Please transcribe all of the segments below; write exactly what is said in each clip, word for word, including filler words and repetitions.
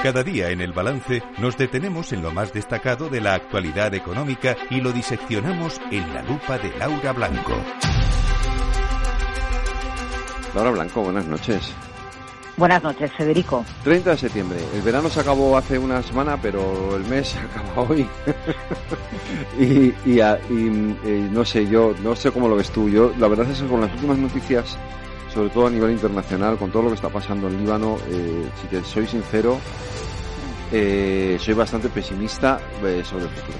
Cada día en El Balance nos detenemos en lo más destacado de la actualidad económica y lo diseccionamos en la lupa de Laura Blanco. Laura Blanco, buenas noches. Buenas noches, Federico. treinta de septiembre. El verano se acabó hace una semana, pero el mes se acaba hoy. y, y, y, y no sé, yo no sé cómo lo ves tú. Yo, la verdad es que con las últimas noticias, sobre todo a nivel internacional, con todo lo que está pasando en Líbano, eh, si te soy sincero, eh, soy bastante pesimista eh, sobre el futuro.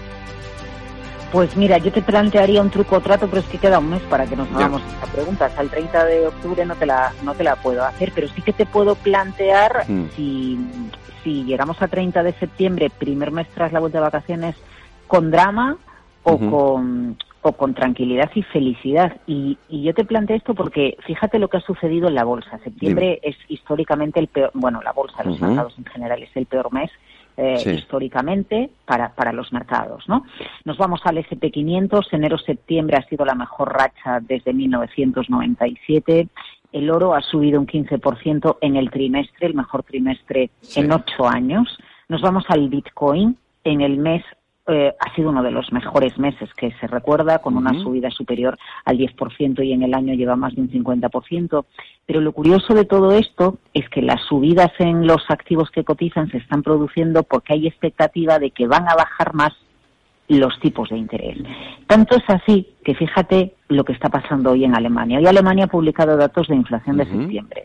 Pues mira, yo te plantearía un truco o trato, pero es que queda un mes para que nos hagamos esta pregunta. Hasta el treinta de octubre no te la no te la puedo hacer, pero sí que te puedo plantear mm. si, si llegamos a treinta de septiembre, primer mes tras la vuelta de vacaciones, con drama o uh-huh. con o con tranquilidad y felicidad. Y, y yo te planteo esto porque fíjate lo que ha sucedido en la bolsa. Septiembre Dime. es históricamente el peor, bueno, la bolsa, los uh-huh. mercados en general, es el peor mes. Eh, sí. históricamente para, para los mercados, ¿no? Nos vamos al ese and pe quinientos, enero-septiembre ha sido la mejor racha desde mil novecientos noventa y siete, el oro ha subido un quince por ciento en el trimestre, el mejor trimestre sí. en ocho años, nos vamos al Bitcoin, en el mes eh, ha sido uno de los mejores meses que se recuerda, con uh-huh. una subida superior al diez por ciento y en el año lleva más de un cincuenta por ciento. Pero lo curioso de todo esto es que las subidas en los activos que cotizan se están produciendo porque hay expectativa de que van a bajar más los tipos de interés. Tanto es así que fíjate lo que está pasando hoy en Alemania. Hoy Alemania ha publicado datos de inflación de uh-huh. septiembre.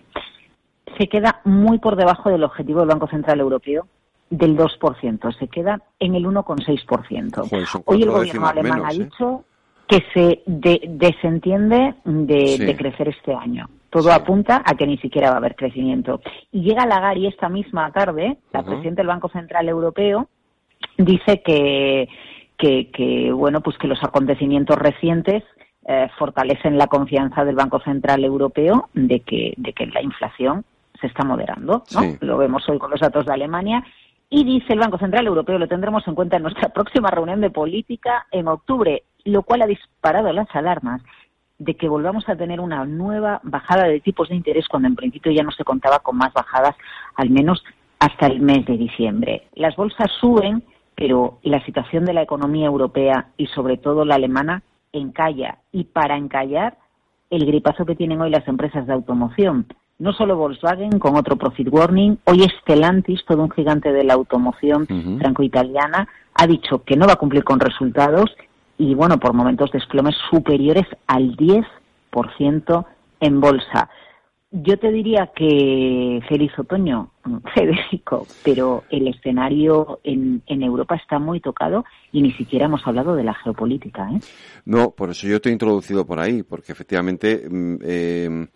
Se queda muy por debajo del objetivo del Banco Central Europeo del dos por ciento, se queda en el uno coma seis por ciento. Pues hoy el gobierno alemán menos, ha dicho ¿eh? que se de, desentiende de, sí. de crecer este año. Todo sí. apunta a que ni siquiera va a haber crecimiento. Y llega Lagarde esta misma tarde, la uh-huh. presidenta del Banco Central Europeo, dice que, que, que bueno, pues que los acontecimientos recientes eh, fortalecen la confianza del Banco Central Europeo de que, de que la inflación se está moderando, ¿no? Sí. Lo vemos hoy con los datos de Alemania. Y dice el Banco Central Europeo, lo tendremos en cuenta en nuestra próxima reunión de política en octubre, lo cual ha disparado las alarmas de que volvamos a tener una nueva bajada de tipos de interés cuando en principio ya no se contaba con más bajadas, al menos hasta el mes de diciembre. Las bolsas suben, pero la situación de la economía europea y sobre todo la alemana encalla. Y para encallar, el gripazo que tienen hoy las empresas de automoción. No solo Volkswagen, con otro profit warning, hoy Stellantis, todo un gigante de la automoción uh-huh. franco-italiana, ha dicho que no va a cumplir con resultados y, bueno, por momentos desplomes superiores al diez por ciento en bolsa. Yo te diría que feliz otoño, Federico, pero el escenario en, en Europa está muy tocado y ni siquiera hemos hablado de la geopolítica, ¿eh? No, por eso yo te he introducido por ahí, porque efectivamente, eh,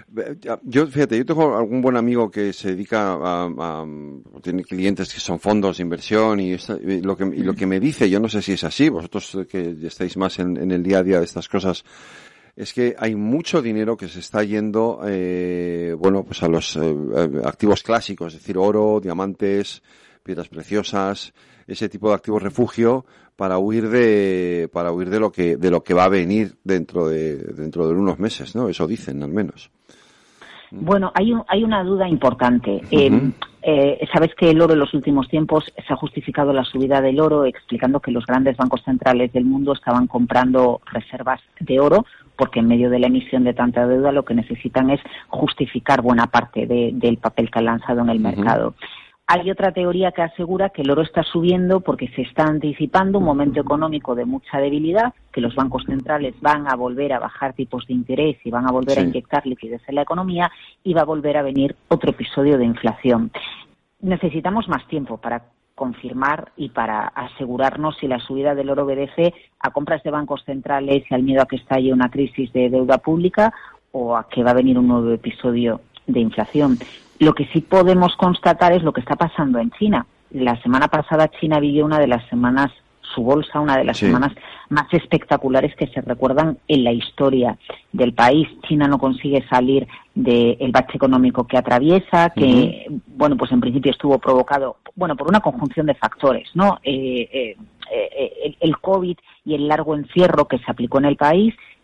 yo, fíjate, yo tengo algún buen amigo que se dedica a, a tiene clientes que son fondos de inversión y, esta, y lo que y lo que me dice, yo no sé si es así, vosotros que estáis más en, en el día a día de estas cosas, es que hay mucho dinero que se está yendo, eh, bueno, pues a los eh, activos clásicos, es decir, oro, diamantes, piedras preciosas, ese tipo de activos refugio para huir de, para huir de lo que, de lo que va a venir dentro de, dentro de unos meses, ¿no? Eso dicen, al menos. Bueno, hay un, hay una duda importante. Uh-huh. Eh, eh, sabes que el oro en los últimos tiempos se ha justificado la subida del oro explicando que los grandes bancos centrales del mundo estaban comprando reservas de oro porque en medio de la emisión de tanta deuda lo que necesitan es justificar buena parte de, del papel que han lanzado en el uh-huh. mercado. Hay otra teoría que asegura que el oro está subiendo porque se está anticipando un momento económico de mucha debilidad, que los bancos centrales van a volver a bajar tipos de interés y van a volver sí. a inyectar liquidez en la economía y va a volver a venir otro episodio de inflación. Necesitamos más tiempo para confirmar y para asegurarnos si la subida del oro obedece a compras de bancos centrales y al miedo a que estalle una crisis de deuda pública o a que va a venir un nuevo episodio de inflación. Lo que sí podemos constatar es lo que está pasando en China. La semana pasada China vivió una de las semanas, su bolsa, una de las sí. semanas más espectaculares que se recuerdan en la historia del país. China no consigue salir del bache económico que atraviesa, que, uh-huh. bueno, pues en principio estuvo provocado, bueno, por una conjunción de factores, ¿no? Eh, eh, eh, el, el COVID y el largo encierro que se aplicó en el país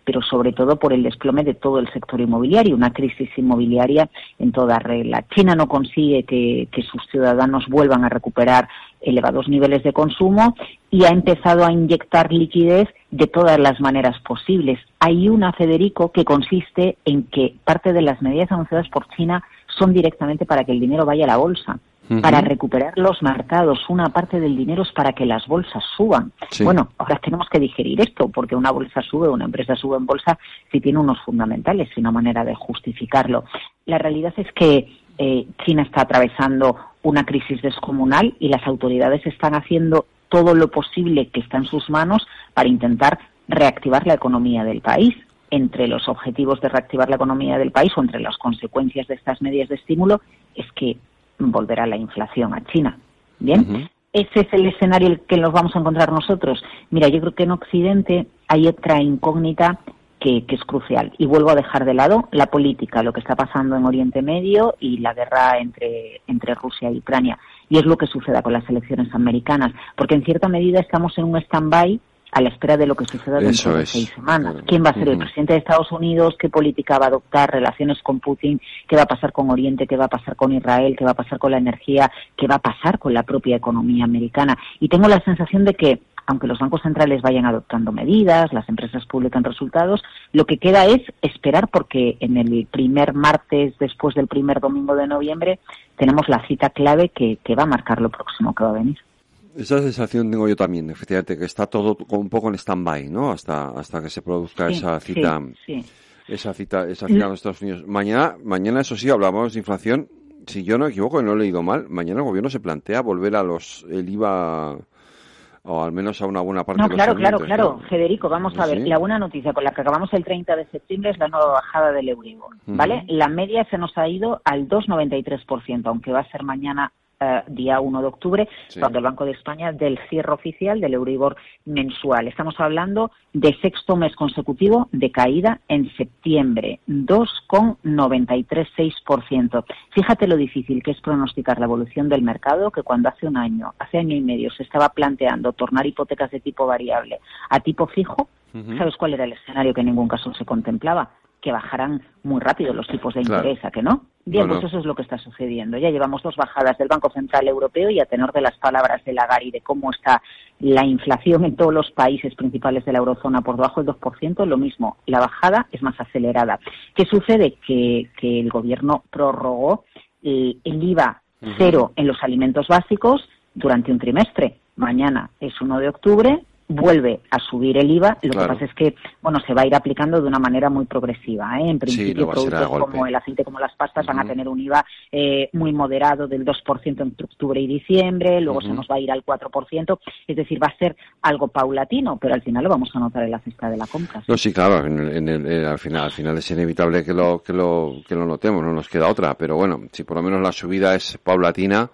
pero sobre todo por el desplome de todo el sector inmobiliario, una crisis inmobiliaria en toda regla. China no consigue que, que sus ciudadanos vuelvan a recuperar elevados niveles de consumo y ha empezado a inyectar liquidez de todas las maneras posibles. Hay una, Federico, que consiste en que parte de las medidas anunciadas por China son directamente para que el dinero vaya a la bolsa. Uh-huh. Para recuperar los mercados, una parte del dinero es para que las bolsas suban. Sí. Bueno, ahora tenemos que digerir esto, porque una bolsa sube, una empresa sube en bolsa si tiene unos fundamentales y una manera de justificarlo. La realidad es que eh, China está atravesando una crisis descomunal y las autoridades están haciendo todo lo posible que está en sus manos para intentar reactivar la economía del país. Entre los objetivos de reactivar la economía del país o entre las consecuencias de estas medidas de estímulo es que volverá la inflación a China. ¿Bien? Uh-huh. ¿Ese es el escenario en el que nos vamos a encontrar nosotros? Mira, yo creo que en Occidente hay otra incógnita que, que es crucial. Y vuelvo a dejar de lado la política, lo que está pasando en Oriente Medio y la guerra entre, entre Rusia y Ucrania. Y es lo que suceda con las elecciones americanas. Porque en cierta medida estamos en un stand-by a la espera de lo que suceda dentro Eso de es. seis semanas. ¿Quién va a ser uh-huh. el presidente de Estados Unidos? ¿Qué política va a adoptar? ¿Relaciones con Putin? ¿Qué va a pasar con Oriente? ¿Qué va a pasar con Israel? ¿Qué va a pasar con la energía? ¿Qué va a pasar con la propia economía americana? Y tengo la sensación de que, aunque los bancos centrales vayan adoptando medidas, las empresas publican resultados, lo que queda es esperar, porque en el primer martes, después del primer domingo de noviembre, tenemos la cita clave que, que va a marcar lo próximo que va a venir. Esa sensación tengo yo también, efectivamente, que está todo un poco en stand-by, ¿no? Hasta hasta que se produzca sí, esa cita, sí, sí. esa cita, esa cita en los Estados Unidos. Mañana, mañana eso sí, hablamos de inflación. Si yo no me equivoco, y no he leído mal, mañana el gobierno se plantea volver a los el I V A o al menos a una buena parte no, de los claro, claro, alimentos, claro, ¿no? Federico, vamos a ver. ¿Sí? La buena noticia con la que acabamos el treinta de septiembre es la nueva bajada del Euribor, ¿vale? Uh-huh. La media se nos ha ido al dos coma noventa y tres por ciento, aunque va a ser mañana Uh, día uno de octubre, sí. cuando el Banco de España del cierre oficial del Euribor mensual. Estamos hablando de sexto mes consecutivo de caída en septiembre, dos coma noventa y tres seis por ciento. Fíjate lo difícil que es pronosticar la evolución del mercado, que cuando hace un año, hace año y medio se estaba planteando tornar hipotecas de tipo variable a tipo fijo, uh-huh. ¿sabes cuál era el escenario que en ningún caso se contemplaba? Que bajarán muy rápido los tipos de interés, claro. ¿a que no? Bien, no, no. Pues eso es lo que está sucediendo. Ya llevamos dos bajadas del Banco Central Europeo y a tenor de las palabras de Lagarde y de cómo está la inflación en todos los países principales de la eurozona por debajo del dos por ciento, lo mismo, la bajada es más acelerada. ¿Qué sucede? Que, que el gobierno prorrogó el, el I V A cero uh-huh. en los alimentos básicos durante un trimestre. Mañana es uno de octubre. Vuelve a subir el I V A, lo claro. que pasa es que, bueno, se va a ir aplicando de una manera muy progresiva, ¿eh? En principio, sí, no productos como el aceite, como las pastas, uh-huh. van a tener un I V A eh, muy moderado del dos por ciento entre octubre y diciembre, luego uh-huh. se nos va a ir al cuatro por ciento, es decir, va a ser algo paulatino, pero al final lo vamos a notar en la cesta de la compra. ¿Sí? No, sí, claro, en el, en el, en, al final al final es inevitable que lo, que lo, que lo notemos, no nos queda otra, pero bueno, si por lo menos la subida es paulatina,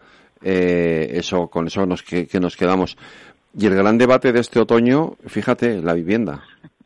eh, eso con eso nos que, que nos quedamos. Y el gran debate de este otoño, fíjate, la vivienda.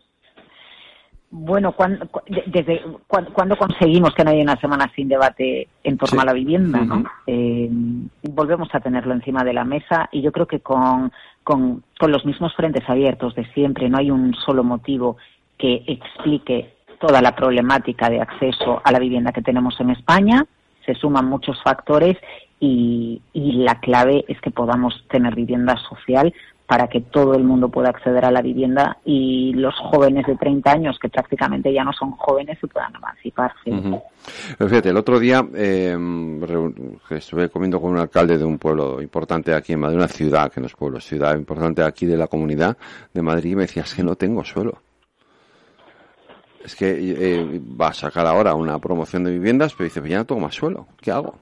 Bueno, ¿cuándo, desde cuándo, ¿cuándo conseguimos que no haya una semana sin debate en torno sí. a la vivienda? ¿no? Uh-huh. Eh, volvemos a tenerlo encima de la mesa y yo creo que con, con, con los mismos frentes abiertos de siempre. No hay un solo motivo que explique toda la problemática de acceso a la vivienda que tenemos en España. Se suman muchos factores y, y la clave es que podamos tener vivienda social para que todo el mundo pueda acceder a la vivienda y los jóvenes de treinta años, que prácticamente ya no son jóvenes, se puedan emanciparse. Uh-huh. Fíjate, el otro día eh, estuve comiendo con un alcalde de un pueblo importante aquí en Madrid, una ciudad, que no es pueblo, ciudad importante aquí de la comunidad de Madrid, y me decía, es que no tengo suelo. Es que eh, va a sacar ahora una promoción de viviendas, pero dice, pues ya no tengo más suelo, ¿qué hago?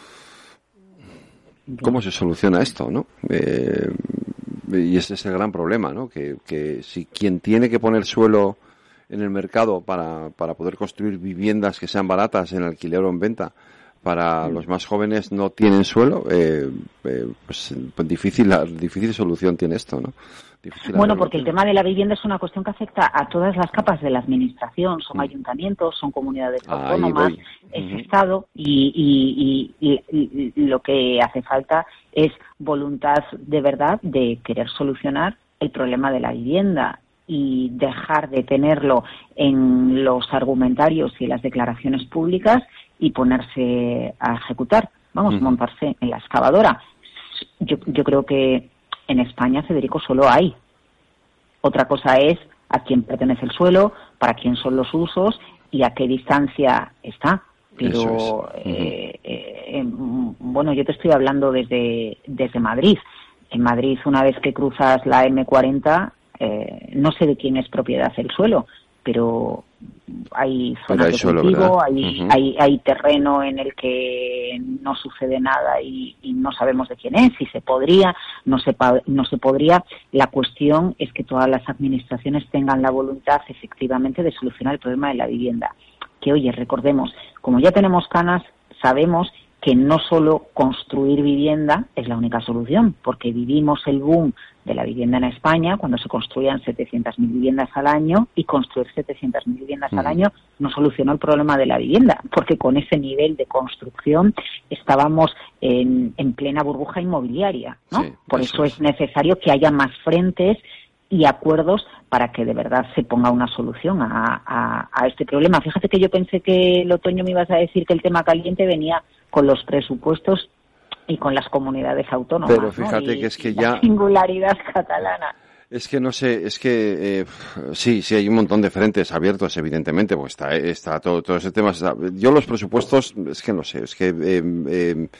¿Cómo se soluciona esto, no? Eh, y ese es el gran problema, ¿no? Que, que si quien tiene que poner suelo en el mercado para, para poder construir viviendas que sean baratas en alquiler o en venta para los más jóvenes no tienen suelo, eh, eh, pues, pues difícil, la difícil solución tiene esto, ¿no? Difícil bueno, porque el tema de la vivienda es una cuestión que afecta a todas las capas de la administración, son mm. ayuntamientos, son comunidades autónomas, es uh-huh. Estado, y, y, y, y, y lo que hace falta es voluntad de verdad de querer solucionar el problema de la vivienda. y dejar de tenerlo en los argumentarios y las declaraciones públicas y ponerse a ejecutar, vamos, uh-huh. montarse en la excavadora. Yo, yo creo que en España, Federico, solo hay. Otra cosa es a quién pertenece el suelo, para quién son los usos y a qué distancia está. Pero, es. uh-huh. eh, eh, bueno, yo te estoy hablando desde, desde Madrid. En Madrid, una vez que cruzas la eme cuarenta, eh, no sé de quién es propiedad el suelo, pero hay zonas de cultivo, hay, uh-huh. hay, hay terreno en el que no sucede nada y, y no sabemos de quién es, si se podría, no se, no se podría. La cuestión es que todas las administraciones tengan la voluntad, efectivamente, de solucionar el problema de la vivienda. Que, oye, recordemos, como ya tenemos canas, sabemos que no solo construir vivienda es la única solución, porque vivimos el boom de la vivienda en España, cuando se construían setecientas mil viviendas al año, y construir setecientas mil viviendas mm. al año no solucionó el problema de la vivienda, porque con ese nivel de construcción estábamos en, en plena burbuja inmobiliaria, ¿no? Sí, Por eso, eso es necesario que haya más frentes y acuerdos para que de verdad se ponga una solución a, a, a este problema. Fíjate que yo pensé que el otoño me ibas a decir que el tema caliente venía con los presupuestos y con las comunidades autónomas. Pero fíjate, ¿no? que es que ya... La singularidad catalana. Es que no sé, es que eh, sí, sí hay un montón de frentes abiertos, evidentemente, pues está, está todo, todo ese tema. Está, yo los presupuestos, es que no sé, es que... Eh, eh,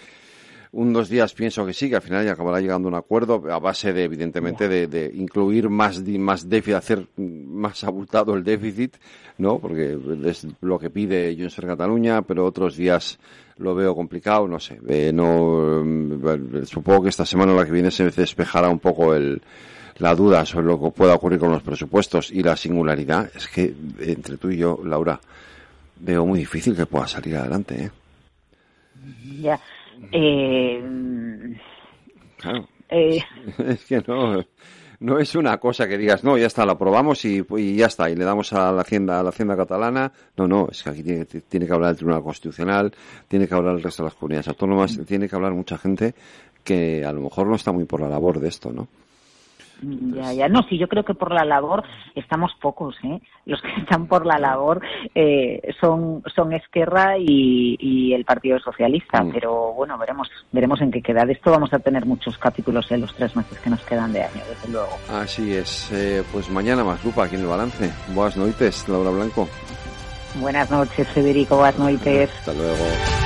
un dos días pienso que sí, que al final ya acabará llegando a un acuerdo a base de, evidentemente, de, de incluir más, más déficit, hacer más abultado el déficit, ¿no? Porque es lo que pide Junts per Catalunya, pero otros días lo veo complicado, no sé. Eh, no, eh, supongo que esta semana o la que viene se despejará un poco el, la duda sobre lo que pueda ocurrir con los presupuestos y la singularidad. Es que entre tú y yo, Laura, veo muy difícil que pueda salir adelante, ¿eh? Ya. Eh, claro. eh. Es que no, no es una cosa que digas, no, ya está, lo aprobamos y, y ya está, y le damos a la Hacienda, a la Hacienda catalana. No, no, es que aquí tiene, tiene que hablar el Tribunal Constitucional, tiene que hablar el resto de las comunidades autónomas, mm. tiene que hablar mucha gente que a lo mejor no está muy por la labor de esto, ¿no? Ya, ya, no, sí, yo creo que por la labor estamos pocos, ¿eh? Los que están por la labor eh, son son Esquerra y, y el Partido Socialista, mm. pero bueno, veremos veremos en qué queda. De esto vamos a tener muchos capítulos en los tres meses que nos quedan de año, desde luego. Así es, eh, pues mañana más lupa aquí en el balance. Buenas noches, Laura Blanco. Buenas noches, Federico, buenas noches. Hasta luego.